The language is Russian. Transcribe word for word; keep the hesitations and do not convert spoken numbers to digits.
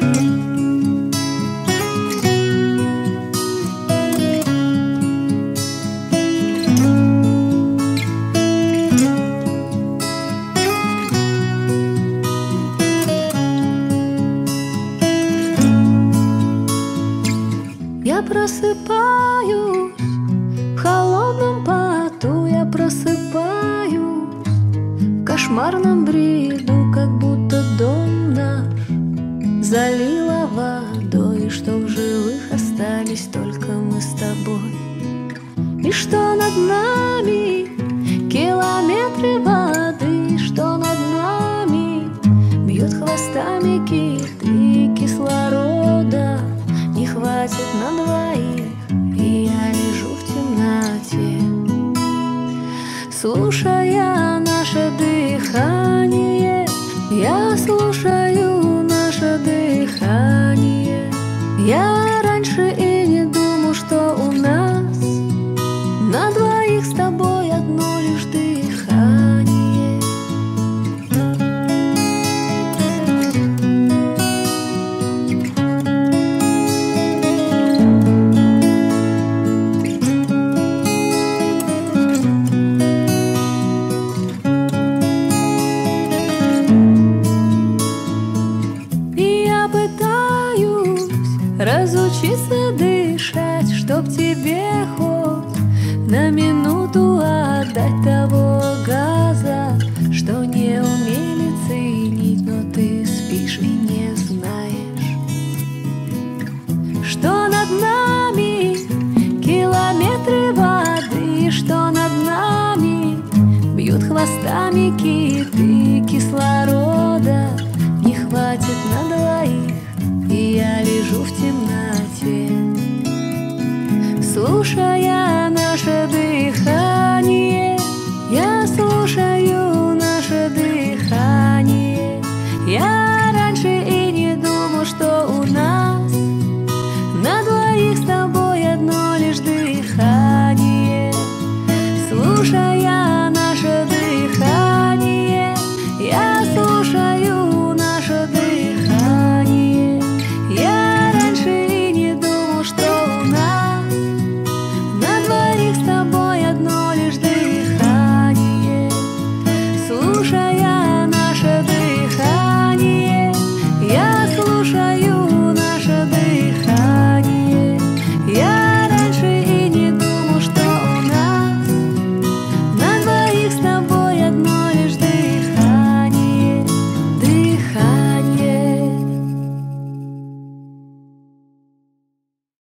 Я просыпаюсь в холодном поту, я просыпаюсь в кошмарном бреду, как будто дом наш залило водой, и что в живых остались только мы с тобой, и что над нами километры воды, и что над нами бьют хвостами киты, и кислорода не хватит на двоих, и я лежу в темноте, слушая наше дыхание. Я слушаю наше дыхание. Я раньше и не думал, что у нас на двоих с тобой одно лишь дыхание. Разучиться дышать, чтоб тебе хоть на минуту отдать того газа, что не умели ценить, но ты спишь и не знаешь, что над нами километры воды, что над нами бьют хвостами киты, кислорода не хватит на два.